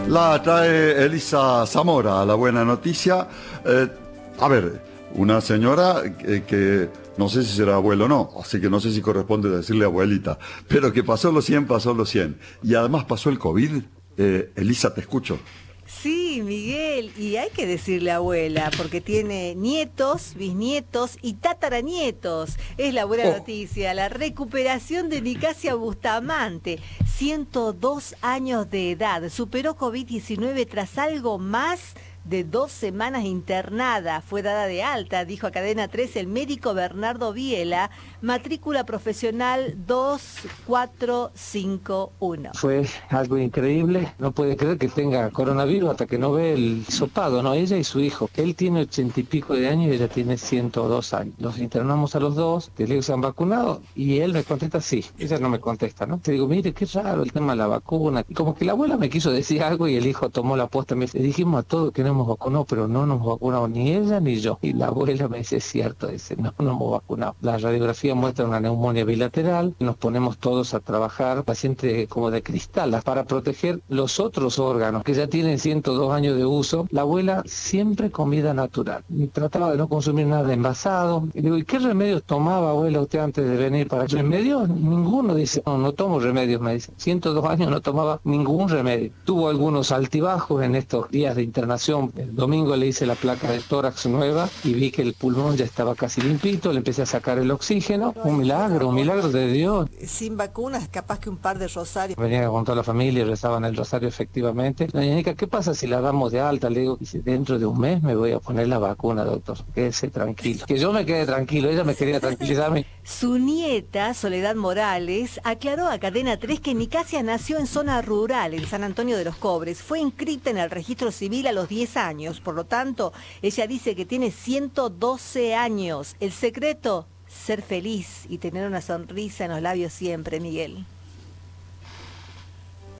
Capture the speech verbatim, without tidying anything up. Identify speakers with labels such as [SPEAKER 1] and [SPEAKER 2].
[SPEAKER 1] La trae Elisa Zamora, la buena noticia. Eh, a ver, una señora eh, que no sé si será abuelo o no, así que no sé si corresponde decirle abuelita, pero que pasó los cien, pasó los cien. Y además pasó el COVID. Eh, Elisa, te escucho.
[SPEAKER 2] Sí, Miguel, y hay que decirle abuela, porque tiene nietos, bisnietos y tataranietos. Es la buena
[SPEAKER 1] Oh.
[SPEAKER 2] noticia, la recuperación de Nicasia Bustamante, ciento dos años de edad, superó COVID diecinueve tras algo más de dos semanas internada. Fue dada de alta, dijo a Cadena tres el médico Bernardo Biela, matrícula profesional dos cuatro cinco uno.
[SPEAKER 3] Fue algo increíble, no puede creer que tenga coronavirus hasta que no ve el hisopado, ¿no? Ella y su hijo. Él tiene ochenta y pico de años y ella tiene ciento dos años. Los internamos a los dos, les digo, ¿se han vacunado? Y él me contesta, sí. Ella no me contesta, ¿no? Te digo, mire, qué raro el tema de la vacuna. Y como que la abuela me quiso decir algo y el hijo tomó la posta. Me le dijimos a todos que no hemos vacunado, pero no nos vacunado ni ella ni yo. Y la abuela me dice, es cierto, dice, no, no hemos vacunado. La radiografía muestra una neumonía bilateral, nos ponemos todos a trabajar, paciente como de cristal, para proteger los otros órganos que ya tienen ciento dos años de uso. La abuela siempre comida natural, trataba de no consumir nada envasado. Y digo, ¿y qué remedios tomaba, abuela, usted antes de venir para acá? ¿Remedios? Ninguno, dice, no, no tomo remedios, me dice. ciento dos años no tomaba ningún remedio. Tuvo algunos altibajos en estos días de internación. El domingo le hice la placa de tórax nueva y vi que el pulmón ya estaba casi limpito, le empecé a sacar el oxígeno. Un milagro, un milagro de Dios.
[SPEAKER 2] Sin vacunas, capaz que un par de rosarios.
[SPEAKER 3] Venía con toda la familia, rezaban el rosario efectivamente. Doña Nica, ¿qué pasa si la damos de alta? Le digo, dice, dentro de un mes me voy a poner la vacuna, doctor. Quédese tranquilo. Que yo me quede tranquilo, ella me quería tranquilizarme.
[SPEAKER 2] Su nieta, Soledad Morales, aclaró a Cadena tres que Nicasia nació en zona rural, en San Antonio de los Cobres. Fue inscrita en el registro civil a los diez años. Por lo tanto, ella dice que tiene ciento doce años. El secreto, ser feliz y tener una sonrisa en los labios siempre, Miguel.